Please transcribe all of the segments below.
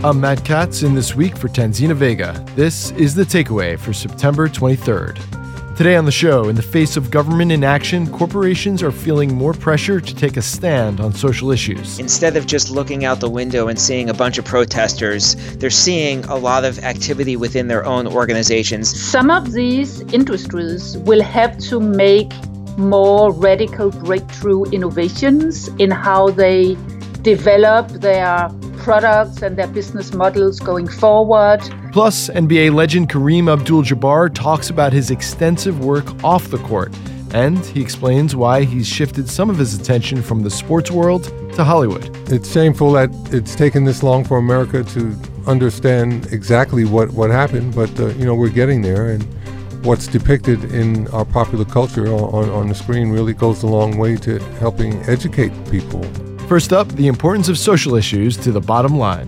I'm Matt Katz in This Week for Tanzina Vega. This is The Takeaway for September 23rd. Today on the show, in the face of government inaction, corporations are feeling more pressure to take a stand on social issues. Instead of just looking out the window and seeing a bunch of protesters, they're seeing a lot of activity within their own organizations. Some of these industries will have to make more radical breakthrough innovations in how they develop their products and their business models going forward. Plus, NBA legend Kareem Abdul-Jabbar talks about his extensive work off the court, and he explains why he's shifted some of his attention from the sports world to Hollywood. It's shameful that it's taken this long for America to understand exactly what happened, but we're getting there, and what's depicted in our popular culture on the screen really goes a long way to helping educate people. First up, the importance of social issues to the bottom line.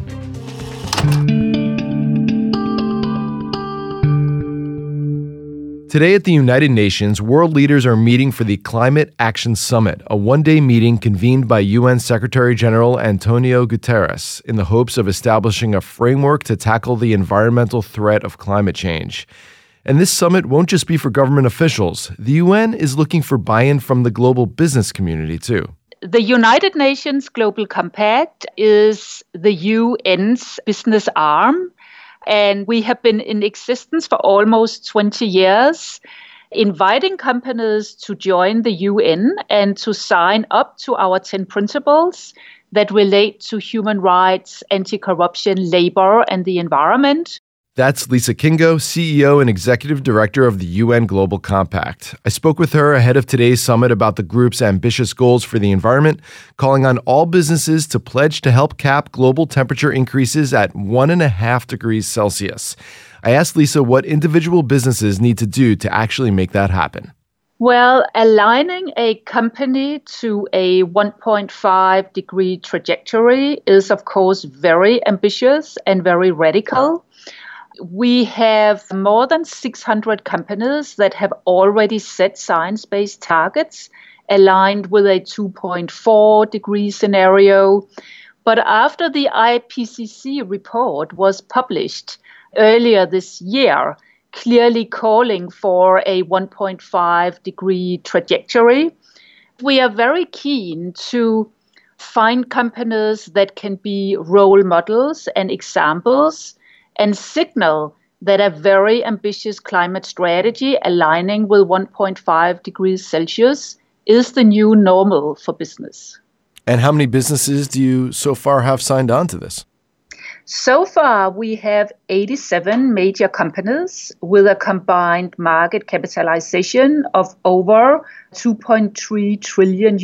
Today at the United Nations, world leaders are meeting for the Climate Action Summit, a one-day meeting convened by UN Secretary-General Antonio Guterres in the hopes of establishing a framework to tackle the environmental threat of climate change. And this summit won't just be for government officials. The UN is looking for buy-in from the global business community, too. The United Nations Global Compact is the UN's business arm, and we have been in existence for almost 20 years, inviting companies to join the UN and to sign up to our 10 principles that relate to human rights, anti-corruption, labor, and the environment. That's Lisa Kingo, CEO and Executive Director of the UN Global Compact. I spoke with her ahead of today's summit about the group's ambitious goals for the environment, calling on all businesses to pledge to help cap global temperature increases at 1.5 degrees Celsius. I asked Lisa what individual businesses need to do to actually make that happen. Well, aligning a company to a 1.5 degree trajectory is, of course, very ambitious and very radical. We have more than 600 companies that have already set science-based targets aligned with a 2.4 degree scenario. But after the IPCC report was published earlier this year, clearly calling for a 1.5 degree trajectory, we are very keen to find companies that can be role models and examples and signal that a very ambitious climate strategy aligning with 1.5 degrees Celsius is the new normal for business. And how many businesses do you so far have signed on to this? So far, we have 87 major companies with a combined market capitalization of over $2.3 trillion.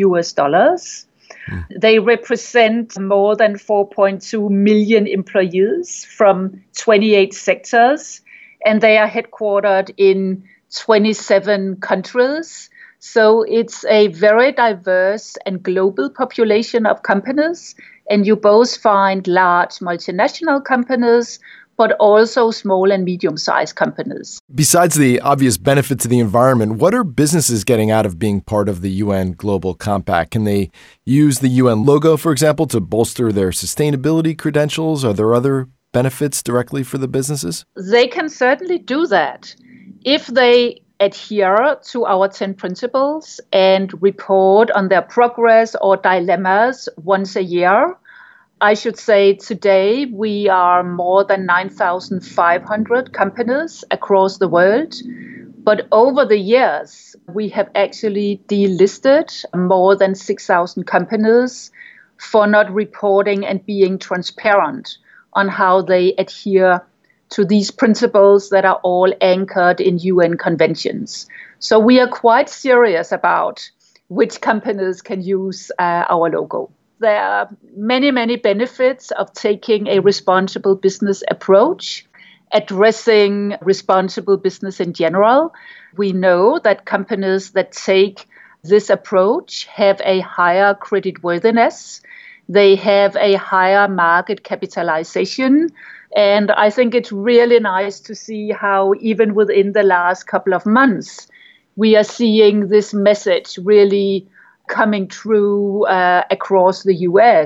They represent more than 4.2 million employees from 28 sectors, and they are headquartered in 27 countries. So it's a very diverse and global population of companies, and you both find large multinational companies, but also small and medium-sized companies. Besides the obvious benefit to the environment, what are businesses getting out of being part of the UN Global Compact? Can they use the UN logo, for example, to bolster their sustainability credentials? Are there other benefits directly for the businesses? They can certainly do that if they adhere to our 10 principles and report on their progress or dilemmas once a year. I should say today we are more than 9,500 companies across the world. But over the years, we have actually delisted more than 6,000 companies for not reporting and being transparent on how they adhere to these principles that are all anchored in UN conventions. So we are quite serious about which companies can use our logo. There are many, many benefits of taking a responsible business approach, addressing responsible business in general. We know that companies that take this approach have a higher creditworthiness. They have a higher market capitalization. And I think it's really nice to see how even within the last couple of months, we are seeing this message really coming through across the US.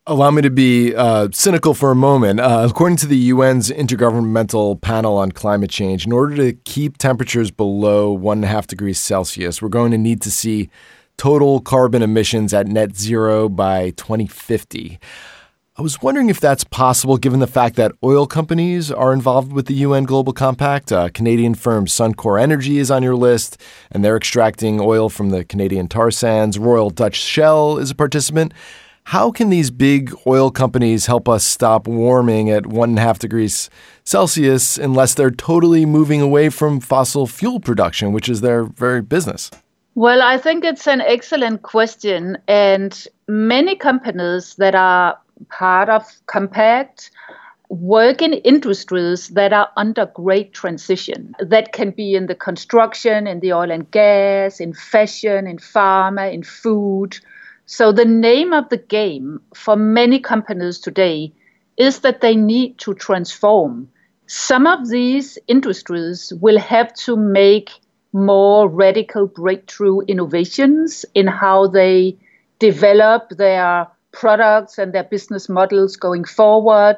Allow me to be cynical for a moment. According to the UN's Intergovernmental Panel on Climate Change, in order to keep temperatures below 1.5 degrees Celsius, we're going to need to see total carbon emissions at net zero by 2050. I was wondering if that's possible given the fact that oil companies are involved with the UN Global Compact. Canadian firm Suncor Energy is on your list, and they're extracting oil from the Canadian tar sands. Royal Dutch Shell is a participant. How can these big oil companies help us stop warming at 1.5 degrees Celsius unless they're totally moving away from fossil fuel production, which is their very business? Well, I think it's an excellent question. And many companies that are part of Compact work in industries that are under great transition. That can be in the construction, in the oil and gas, in fashion, in pharma, in food. So the name of the game for many companies today is that they need to transform. Some of these industries will have to make more radical breakthrough innovations in how they develop their products and their business models going forward.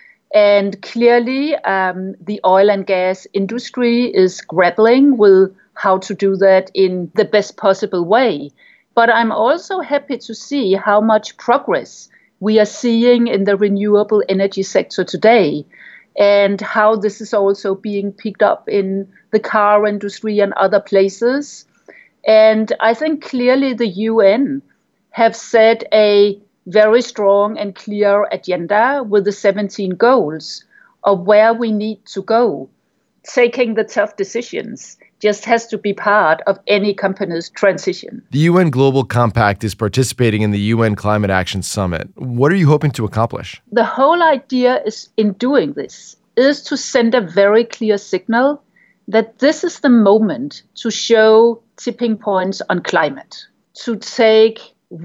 And clearly, the oil and gas industry is grappling with how to do that in the best possible way. But I'm also happy to see how much progress we are seeing in the renewable energy sector today, and how this is also being picked up in the car industry and other places. And I think clearly the UN have set a very strong and clear agenda with the 17 goals of where we need to go. Taking the tough decisions just has to be part of any company's transition. The UN Global Compact is participating in the UN Climate Action Summit. What are you hoping to accomplish? The whole idea is in doing this is to send a very clear signal that this is the moment to show tipping points on climate, to take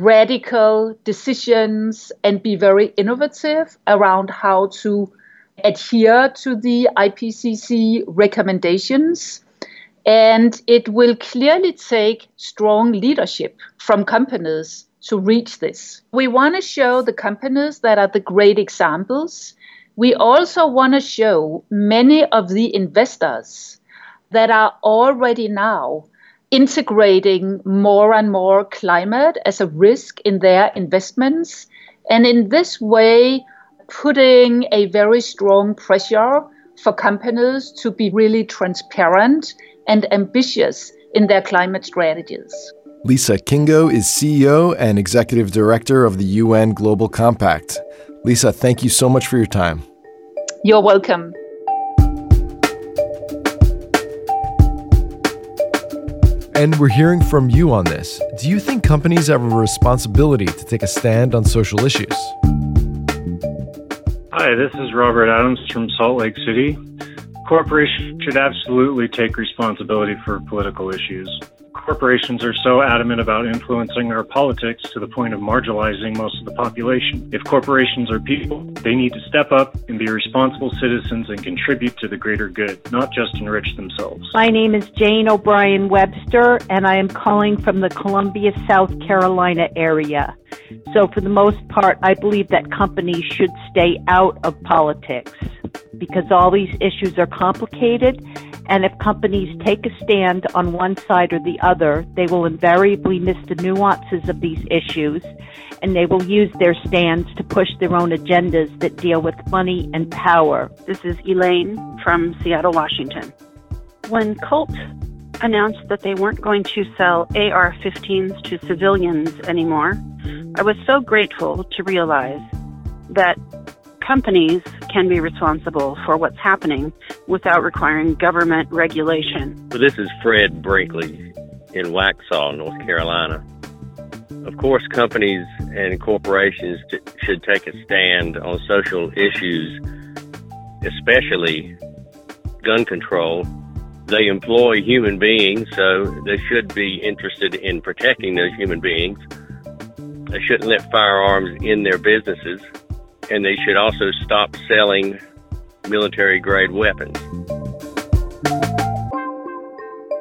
radical decisions and be very innovative around how to adhere to the IPCC recommendations. And it will clearly take strong leadership from companies to reach this. We want to show the companies that are the great examples. We also want to show many of the investors that are already now integrating more and more climate as a risk in their investments, and in this way putting a very strong pressure for companies to be really transparent and ambitious in their climate strategies. Lisa Kingo is CEO and Executive Director of the UN Global Compact. Lisa, thank you so much for your time. You're welcome. And we're hearing from you on this. Do you think companies have a responsibility to take a stand on social issues? Hi, this is Robert Adams from Salt Lake City. Corporations should absolutely take responsibility for political issues. Corporations are so adamant about influencing our politics to the point of marginalizing most of the population. If corporations are people, they need to step up and be responsible citizens and contribute to the greater good, not just enrich themselves. My name is Jane O'Brien Webster, and I am calling from the Columbia, South Carolina area. So for the most part, I believe that companies should stay out of politics because all these issues are complicated. And if companies take a stand on one side or the other, they will invariably miss the nuances of these issues, and they will use their stands to push their own agendas that deal with money and power. This is Elaine from Seattle, Washington. When Colt announced that they weren't going to sell AR-15s to civilians anymore, I was so grateful to realize that companies can be responsible for what's happening without requiring government regulation. Well, this is Fred Brinkley in Waxhaw, North Carolina. Of course, companies and corporations should take a stand on social issues, especially gun control. They employ human beings, so they should be interested in protecting those human beings. They shouldn't let firearms in their businesses. And they should also stop selling military-grade weapons.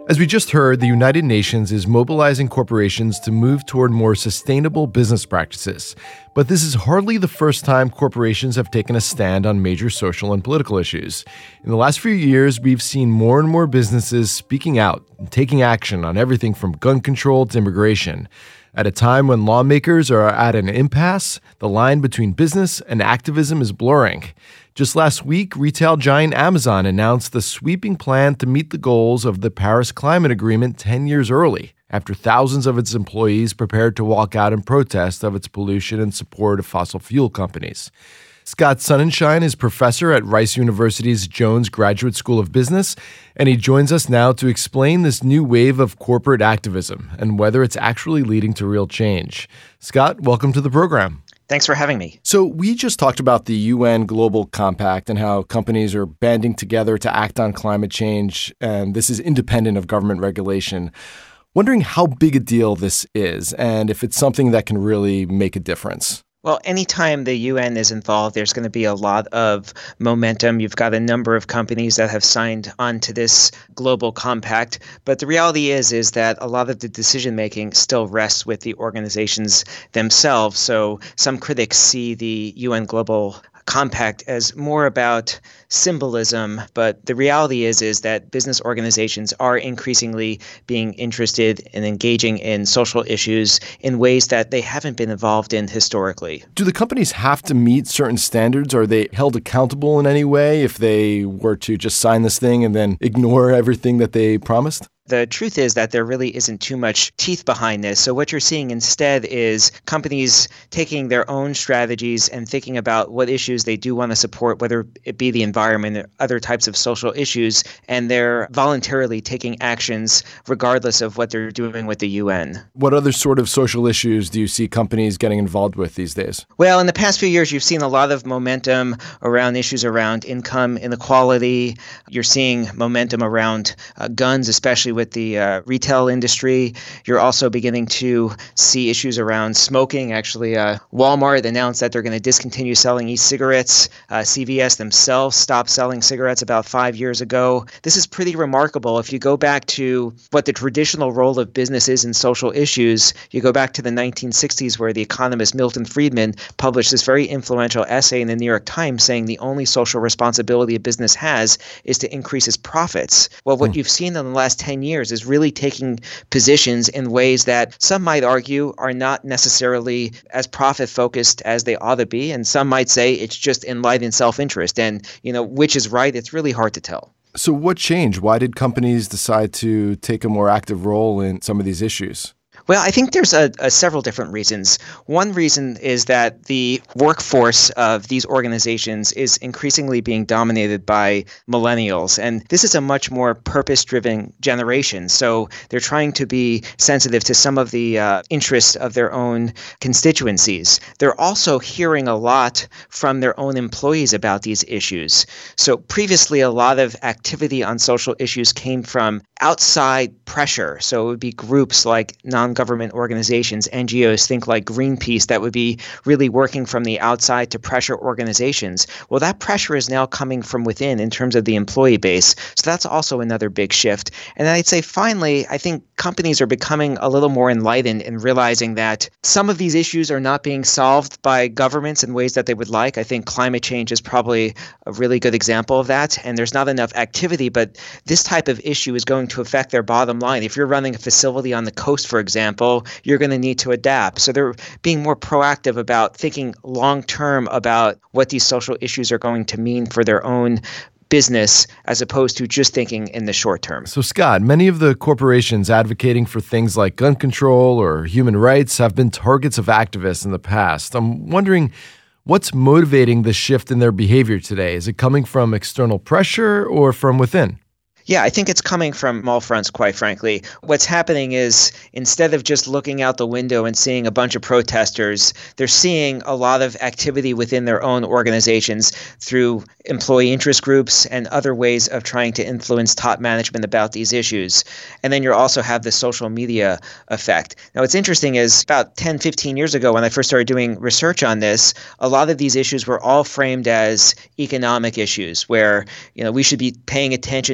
As we just heard, the United Nations is mobilizing corporations to move toward more sustainable business practices. But this is hardly the first time corporations have taken a stand on major social and political issues. In the last few years, we've seen more and more businesses speaking out and taking action on everything from gun control to immigration. At a time when lawmakers are at an impasse, the line between business and activism is blurring. Just last week, retail giant Amazon announced the sweeping plan to meet the goals of the Paris Climate Agreement 10 years early, after thousands of its employees prepared to walk out in protest of its pollution and support of fossil fuel companies. Scott Sonnenschein is professor at Rice University's Jones Graduate School of Business, and he joins us now to explain this new wave of corporate activism and whether it's actually leading to real change. Scott, welcome to the program. Thanks for having me. So we just talked about the UN Global Compact and how companies are banding together to act on climate change, and this is independent of government regulation. Wondering how big a deal this is and if it's something that can really make a difference. Well, anytime the UN is involved, there's going to be a lot of momentum. You've got a number of companies that have signed on to this global compact. But the reality is that a lot of the decision-making still rests with the organizations themselves. So some critics see the UN Global Compact as more about symbolism, but the reality is that business organizations are increasingly being interested in engaging in social issues in ways that they haven't been involved in historically. Do the companies have to meet certain standards? Are they held accountable in any way if they were to just sign this thing and then ignore everything that they promised? The truth is that there really isn't too much teeth behind this. So what you're seeing instead is companies taking their own strategies and thinking about what issues they do want to support, whether it be the environment or other types of social issues, and they're voluntarily taking actions regardless of what they're doing with the UN. What other sort of social issues do you see companies getting involved with these days? Well, in the past few years, you've seen a lot of momentum around issues around income inequality. You're seeing momentum around guns, especially with the retail industry. You're also beginning to see issues around smoking. Actually, Walmart announced that they're going to discontinue selling e-cigarettes. CVS themselves stopped selling cigarettes about 5 years ago. This is pretty remarkable. If you go back to what the traditional role of business is in social issues, you go back to the 1960s where the economist Milton Friedman published this very influential essay in the New York Times saying the only social responsibility a business has is to increase its profits. Well, what you've seen in the last 10 years is really taking positions in ways that some might argue are not necessarily as profit focused as they ought to be. And some might say it's just enlightened self-interest. And, which is right, it's really hard to tell. So what changed? Why did companies decide to take a more active role in some of these issues? Well, I think there's several different reasons. One reason is that the workforce of these organizations is increasingly being dominated by millennials. And this is a much more purpose-driven generation. So they're trying to be sensitive to some of the interests of their own constituencies. They're also hearing a lot from their own employees about these issues. So previously, a lot of activity on social issues came from outside pressure. So it would be groups like non-government organizations, NGOs, think like Greenpeace, that would be really working from the outside to pressure organizations. Well, that pressure is now coming from within in terms of the employee base. So that's also another big shift. And I'd say finally, I think companies are becoming a little more enlightened in realizing that some of these issues are not being solved by governments in ways that they would like. I think climate change is probably a really good example of that. And there's not enough activity, but this type of issue is going to affect their bottom line. If you're running a facility on the coast, for example, you're going to need to adapt. So they're being more proactive about thinking long-term about what these social issues are going to mean for their own business as opposed to just thinking in the short term. So Scott, many of the corporations advocating for things like gun control or human rights have been targets of activists in the past. I'm wondering, what's motivating the shift in their behavior today? Is it coming from external pressure or from within? Yeah, I think it's coming from all fronts, quite frankly. What's happening is instead of just looking out the window and seeing a bunch of protesters, they're seeing a lot of activity within their own organizations through employee interest groups and other ways of trying to influence top management about these issues. And then you also have the social media effect. Now, what's interesting is about 10, 15 years ago, when I first started doing research on this, a lot of these issues were all framed as economic issues where, we should be paying attention to the environment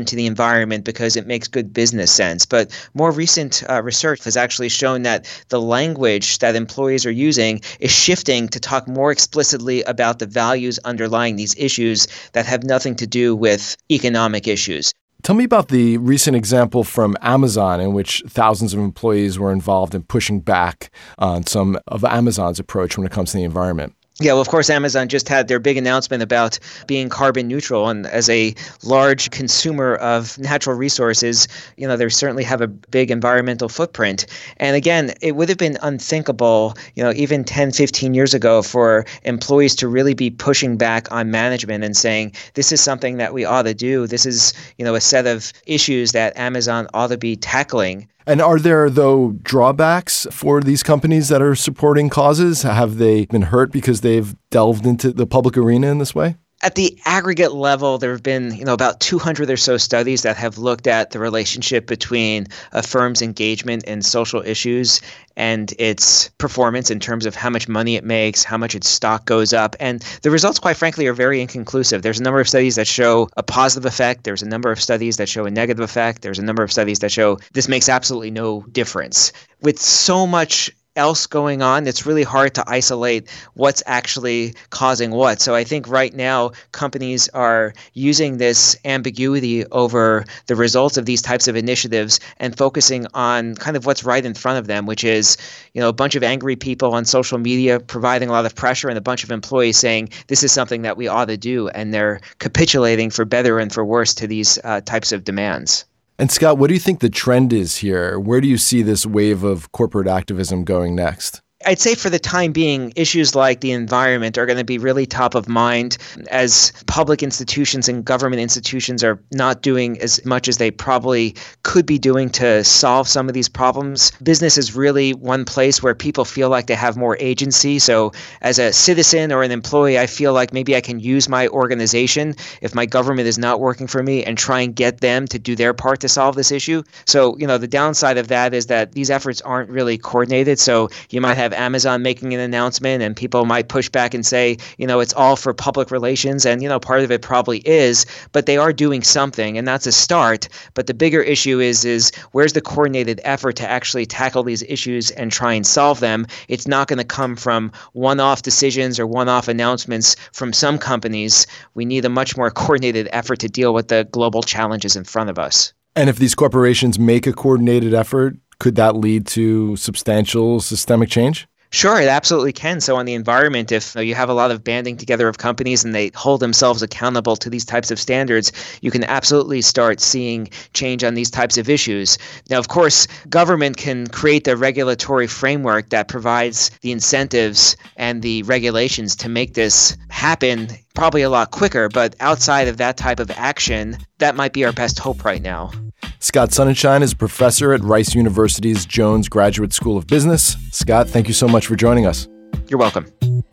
environment because it makes good business sense. But more recent research has actually shown that the language that employees are using is shifting to talk more explicitly about the values underlying these issues that have nothing to do with economic issues. Tell me about the recent example from Amazon in which thousands of employees were involved in pushing back on some of Amazon's approach when it comes to the environment. Yeah, well, of course, Amazon just had their big announcement about being carbon neutral. And as a large consumer of natural resources, they certainly have a big environmental footprint. And again, it would have been unthinkable, even 10, 15 years ago for employees to really be pushing back on management and saying, this is something that we ought to do. This is, a set of issues that Amazon ought to be tackling. And are there, though, drawbacks for these companies that are supporting causes? Have they been hurt because they've delved into the public arena in this way? At the aggregate level, there have been, about 200 or so studies that have looked at the relationship between a firm's engagement in social issues and its performance in terms of how much money it makes, how much its stock goes up. And the results, quite frankly, are very inconclusive. There's a number of studies that show a positive effect. There's a number of studies that show a negative effect. There's a number of studies that show this makes absolutely no difference. With so much else going on, it's really hard to isolate what's actually causing what. So I think right now companies are using this ambiguity over the results of these types of initiatives and focusing on kind of what's right in front of them, which is, a bunch of angry people on social media providing a lot of pressure and a bunch of employees saying this is something that we ought to do. And they're capitulating for better and for worse to these types of demands. And Scott, what do you think the trend is here? Where do you see this wave of corporate activism going next? I'd say for the time being, issues like the environment are going to be really top of mind as public institutions and government institutions are not doing as much as they probably could be doing to solve some of these problems. Business is really one place where people feel like they have more agency. So as a citizen or an employee, I feel like maybe I can use my organization if my government is not working for me and try and get them to do their part to solve this issue. So, the downside of that is that these efforts aren't really coordinated. So you might have Amazon making an announcement and people might push back and say, it's all for public relations. And, part of it probably is, but they are doing something and that's a start. But the bigger issue is where's the coordinated effort to actually tackle these issues and try and solve them? It's not going to come from one-off decisions or one-off announcements from some companies. We need a much more coordinated effort to deal with the global challenges in front of us. And if these corporations make a coordinated effort, could that lead to substantial systemic change? Sure, it absolutely can. So on the environment, if you have a lot of banding together of companies and they hold themselves accountable to these types of standards, you can absolutely start seeing change on these types of issues. Now, of course, government can create the regulatory framework that provides the incentives and the regulations to make this happen probably a lot quicker. But outside of that type of action, that might be our best hope right now. Scott Sonnenschein is a professor at Rice University's Jones Graduate School of Business. Scott, thank you so much for joining us. You're welcome.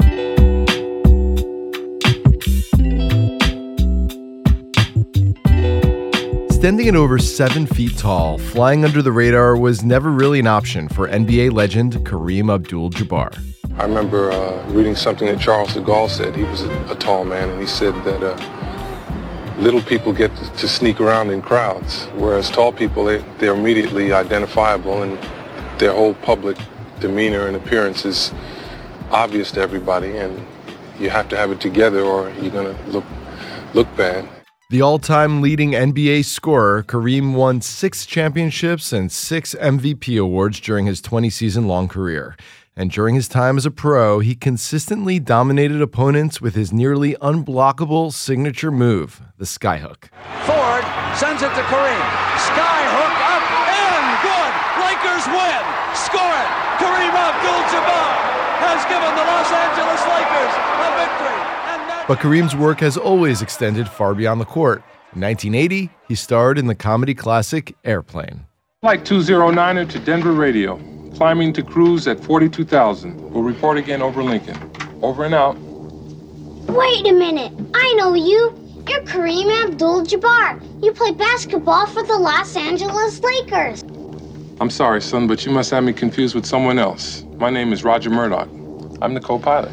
Standing at over 7 feet tall, flying under the radar was never really an option for NBA legend Kareem Abdul-Jabbar. I remember reading something that Charles de Gaulle said. He was a tall man, and he said that little people get to sneak around in crowds, whereas tall people, they're immediately identifiable, and their whole public demeanor and appearance is obvious to everybody, and you have to have it together or you're going to look bad. The all-time leading NBA scorer, Kareem won 6 championships and 6 MVP awards during his 20-season-long career. And during his time as a pro, he consistently dominated opponents with his nearly unblockable signature move, the skyhook. Ford sends it to Kareem. Skyhook up and good. Lakers win. Score it. Kareem Abdul-Jabbar has given the Los Angeles Lakers a victory. But Kareem's work has always extended far beyond the court. In 1980, he starred in the comedy classic Airplane. Flight 209er to Denver Radio. Climbing to cruise at 42,000. We'll report again over Lincoln. Over and out. Wait a minute. I know you. You're Kareem Abdul-Jabbar. You play basketball for the Los Angeles Lakers. I'm sorry, son, but you must have me confused with someone else. My name is Roger Murdoch. I'm the co-pilot.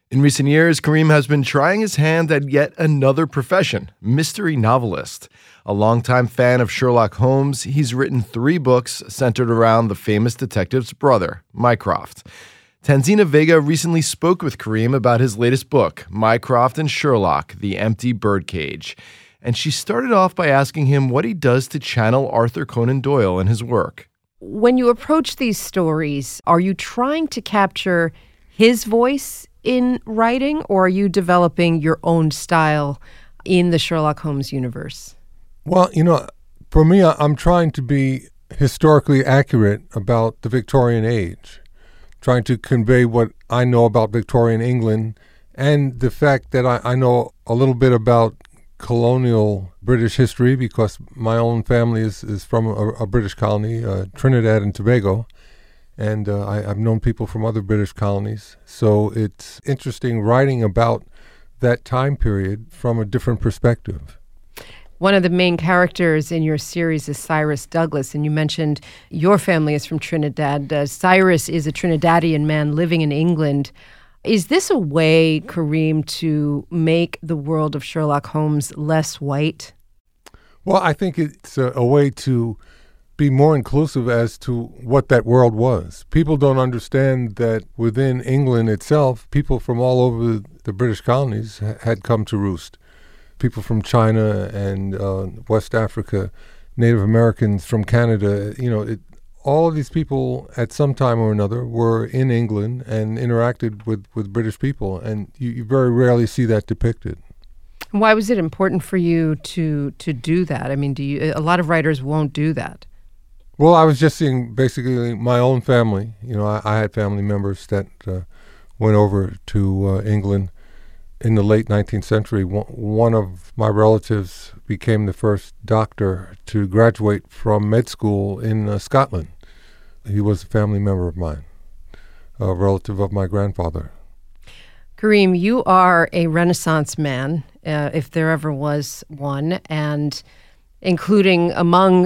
In recent years, Kareem has been trying his hand at yet another profession, mystery novelist. A longtime fan of Sherlock Holmes, he's written 3 books centered around the famous detective's brother, Mycroft. Tanzina Vega recently spoke with Kareem about his latest book, Mycroft and Sherlock, The Empty Birdcage. And she started off by asking him what he does to channel Arthur Conan Doyle in his work. When you approach these stories, are you trying to capture his voice in writing, or are you developing your own style in the Sherlock Holmes universe? Well, for me, I'm trying to be historically accurate about the Victorian age, trying to convey what I know about Victorian England and the fact that I know a little bit about colonial British history because my own family is from a British colony, Trinidad and Tobago. And I've known people from other British colonies. So it's interesting writing about that time period from a different perspective. One of the main characters in your series is Cyrus Douglas, and you mentioned your family is from Trinidad. Cyrus is a Trinidadian man living in England. Is this a way, Kareem, to make the world of Sherlock Holmes less white? Well, I think it's a way to be more inclusive as to what that world was. People don't understand that within England itself, people from all over the British colonies had come to roost. People from China and West Africa, Native Americans from Canada, all of these people at some time or another were in England and interacted with British people, and you very rarely see that depicted. Why was it important for you to do that? I mean, a lot of writers won't do that. Well, I was just seeing basically my own family. I had family members that went over to England in the late 19th century. One of my relatives became the first doctor to graduate from med school in Scotland. He was a family member of mine, a relative of my grandfather. Kareem, you are a Renaissance man, if there ever was one, and including among,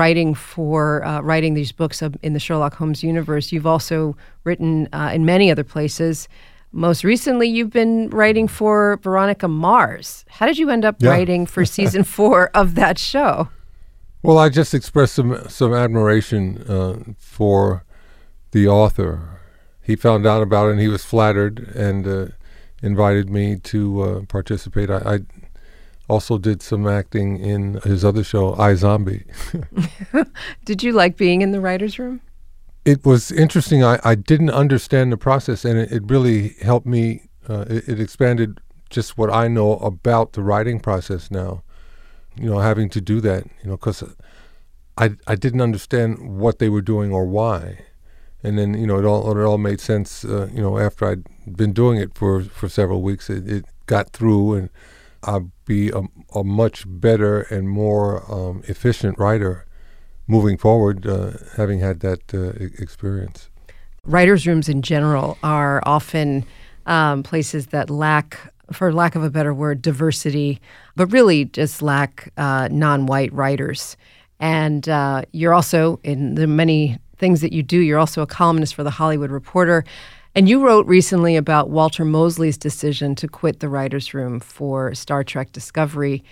writing these books in the Sherlock Holmes universe. You've also written in many other places. Most recently, you've been writing for Veronica Mars. How did you end up writing for season 4 of that show? Well, I just expressed some admiration for the author. He found out about it and he was flattered and invited me to participate. I also did some acting in his other show, iZombie. Did you like being in the writer's room? It was interesting. I didn't understand the process, and it really helped me. It expanded just what I know about the writing process now, having to do that, because I didn't understand what they were doing or why. And then, it all made sense, after I'd been doing it for several weeks. It got through, and I'll be a much better and more efficient writer moving forward, having had that experience. Writers' rooms in general are often places that lack, for lack of a better word, diversity, but really just lack non-white writers. And you're also, in the many things that you do, you're also a columnist for The Hollywood Reporter. And you wrote recently about Walter Mosley's decision to quit the writer's room for Star Trek Discovery.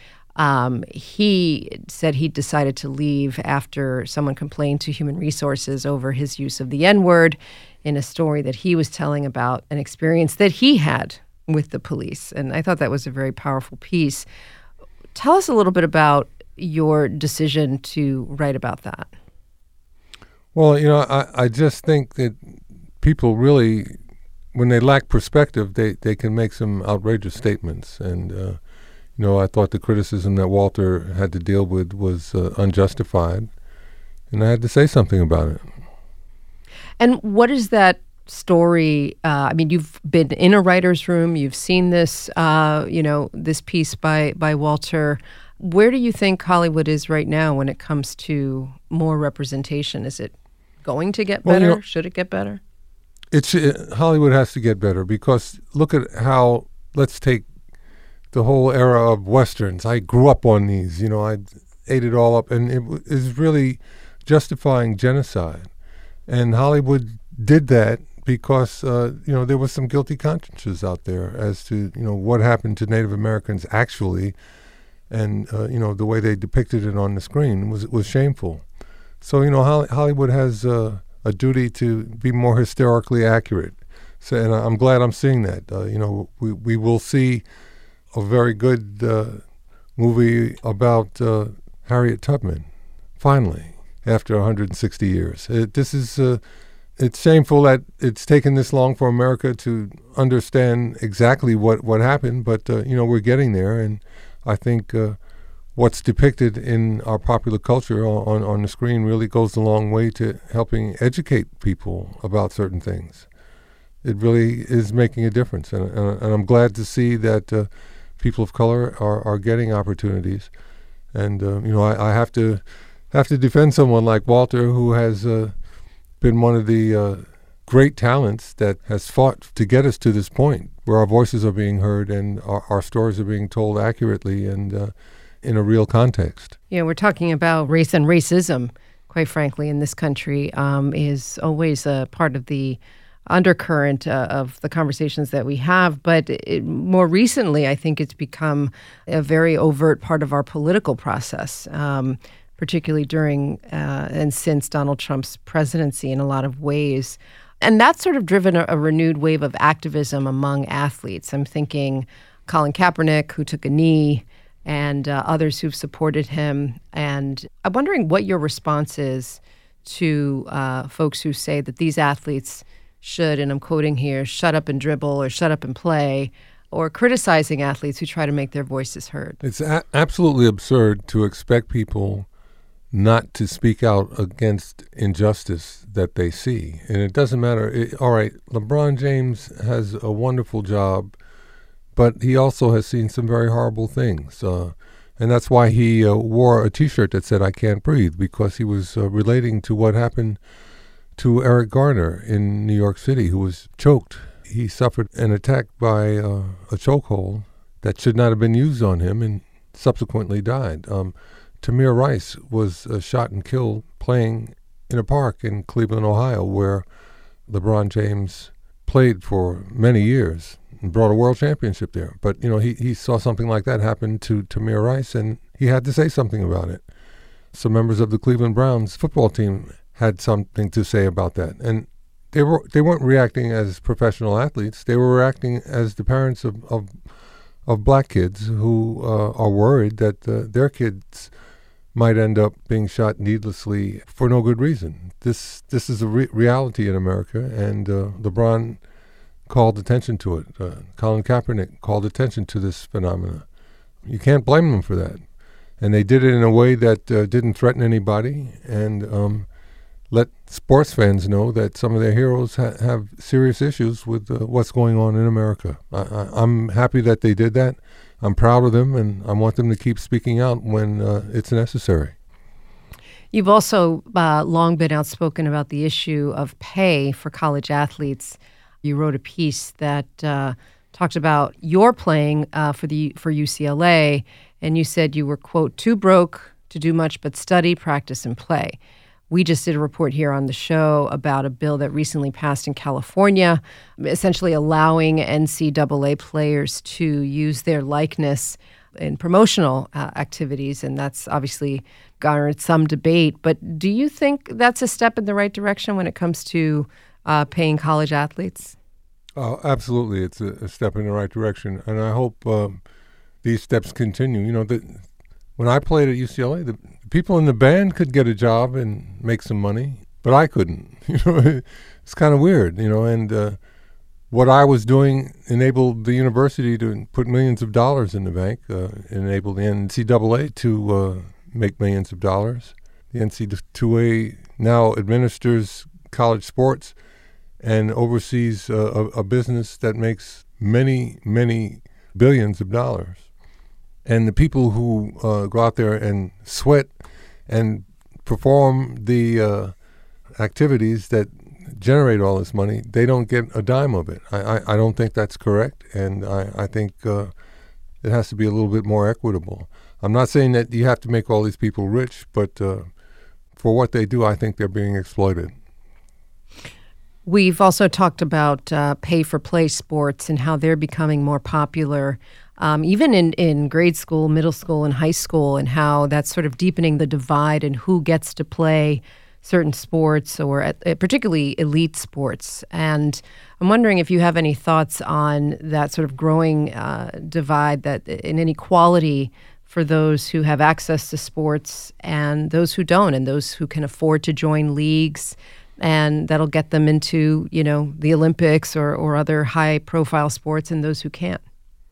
He said he decided to leave after someone complained to Human Resources over his use of the N-word in a story that he was telling about an experience that he had with the police. And I thought that was a very powerful piece. Tell us a little bit about your decision to write about that. Well, I just think that people really, when they lack perspective, they can make some outrageous statements. And, I thought the criticism that Walter had to deal with was unjustified, and I had to say something about it. And what is that story? You've been in a writer's room, you've seen this, this piece by Walter. Where do you think Hollywood is right now when it comes to more representation? Is it going to get better? Should it get better? Hollywood has to get better, because look at how, let's take the whole era of Westerns. I grew up on these, I ate it all up, and it is really justifying genocide. And Hollywood did that because there was some guilty consciences out there as to what happened to Native Americans actually, and the way they depicted it on the screen was shameful. So Hollywood has a duty to be more historically accurate. So, and I'm glad I'm seeing that. We will see a very good movie about Harriet Tubman, finally, after 160 years. It's shameful that it's taken this long for America to understand exactly what happened, but we're getting there, and I think what's depicted in our popular culture on the screen really goes a long way to helping educate people about certain things. It really is making a difference, and I'm glad to see that people of color are getting opportunities. And I have to defend someone like Walter, who has been one of the great talents that has fought to get us to this point where our voices are being heard and our stories are being told accurately and in a real context. We're talking about race and racism, quite frankly, in this country, is always a part of the undercurrent of the conversations that we have. But more recently, I think it's become a very overt part of our political process, particularly during and since Donald Trump's presidency in a lot of ways. And that's sort of driven a renewed wave of activism among athletes. I'm thinking Colin Kaepernick, who took a knee, and others who've supported him. And I'm wondering what your response is to folks who say that these athletes should, and I'm quoting here, shut up and dribble or shut up and play, or criticizing athletes who try to make their voices heard. It's absolutely absurd to expect people not to speak out against injustice that they see. And it doesn't matter. All right, LeBron James has a wonderful job, but he also has seen some very horrible things. And that's why he wore a T-shirt that said, "I can't breathe," because he was relating to what happened to Eric Garner in New York City, who was choked. He suffered an attack by a chokehold that should not have been used on him and subsequently died. Tamir Rice was shot and killed playing in a park in Cleveland, Ohio, where LeBron James played for many years and brought a world championship there. But, he saw something like that happen to Tamir Rice, and he had to say something about it. Some members of the Cleveland Browns football team had something to say about that. And they weren't reacting as professional athletes. They were reacting as the parents of black kids who are worried that their kids might end up being shot needlessly for no good reason. This is a reality in America, and LeBron called attention to it. Colin Kaepernick called attention to this phenomena. You can't blame them for that. And they did it in a way that didn't threaten anybody, and let sports fans know that some of their heroes have serious issues with what's going on in America. I'm happy that they did that. I'm proud of them, and I want them to keep speaking out when it's necessary. You've also long been outspoken about the issue of pay for college athletes. You wrote a piece that talked about your playing for UCLA, and you said you were, quote, too broke to do much but study, practice, and play. We just did a report here on the show about a bill that recently passed in California, essentially allowing NCAA players to use their likeness in promotional activities, and that's obviously garnered some debate. But do you think that's a step in the right direction when it comes to paying college athletes? Oh, absolutely. It's a step in the right direction, and I hope these steps continue. When I played at UCLA, the people in the band could get a job and make some money, but I couldn't. It's kind of weird, and what I was doing enabled the university to put millions of dollars in the bank, enabled the NCAA to make millions of dollars. The NCAA now administers college sports and oversees a business that makes many, many billions of dollars. And the people who go out there and sweat and perform the activities that generate all this money, they don't get a dime of it. I don't think that's correct, and I think it has to be a little bit more equitable. I'm not saying that you have to make all these people rich, but for what they do, I think they're being exploited. We've also talked about pay-for-play sports and how they're becoming more popular, even in grade school, middle school, and high school, and how that's sort of deepening the divide in who gets to play certain sports, or particularly elite sports. And I'm wondering if you have any thoughts on that sort of growing divide, that in inequality for those who have access to sports and those who don't, and those who can afford to join leagues, and that'll get them into, the Olympics or other high-profile sports, and those who can't.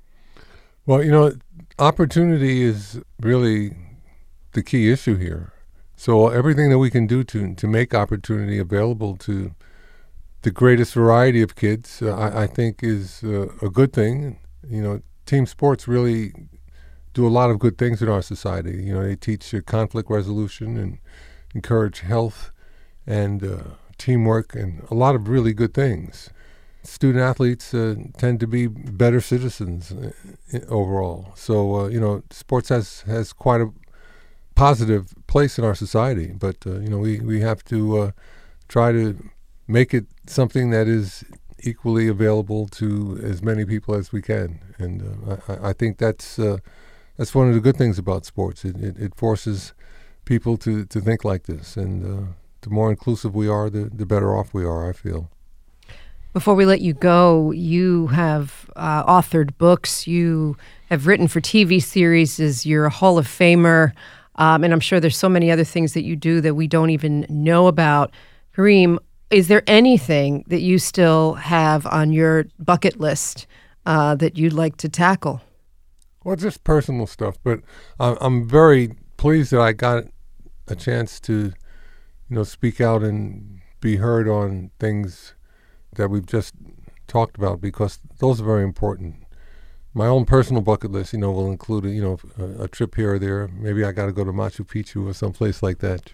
Well, opportunity is really the key issue here. So everything that we can do to make opportunity available to the greatest variety of kids, I think is a good thing. Team sports really do a lot of good things in our society. They teach conflict resolution and encourage health and teamwork and a lot of really good things. Student athletes tend to be better citizens overall. So, sports has quite a positive place in our society, but we have to try to make it something that is equally available to as many people as we can, and I think that's one of the good things about sports. It forces people to think like this, and the more inclusive we are, the better off we are, I feel. Before we let you go, you have authored books, you have written for TV series, you're a Hall of Famer. And I'm sure there's so many other things that you do that we don't even know about. Kareem, is there anything that you still have on your bucket list that you'd like to tackle? Well, just personal stuff, but I'm very pleased that I got a chance to, speak out and be heard on things that we've just talked about, because those are very important. My own personal bucket list, will include a trip here or there. Maybe I got to go to Machu Picchu or someplace like that,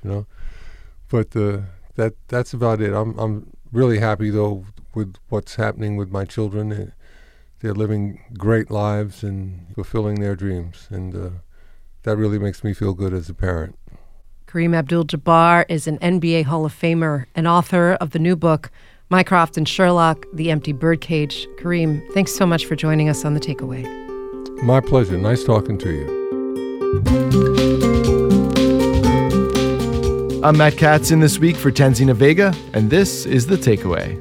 But that's about it. I'm really happy though with what's happening with my children. They're living great lives and fulfilling their dreams, and that really makes me feel good as a parent. Kareem Abdul-Jabbar is an NBA Hall of Famer and author of the new book, Mycroft and Sherlock, The Empty Birdcage. Kareem, thanks so much for joining us on The Takeaway. My pleasure. Nice talking to you. I'm Matt Katzen this week for Tanzina Vega, and this is The Takeaway.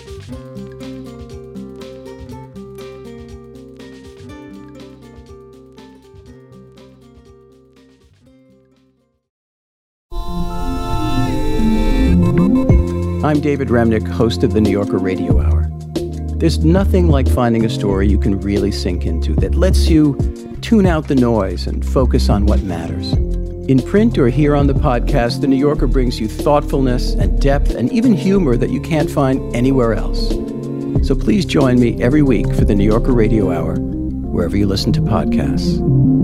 I'm David Remnick, host of the New Yorker Radio Hour. There's nothing like finding a story you can really sink into that lets you tune out the noise and focus on what matters. In print or here on the podcast, the New Yorker brings you thoughtfulness and depth and even humor that you can't find anywhere else. So please join me every week for the New Yorker Radio Hour, wherever you listen to podcasts.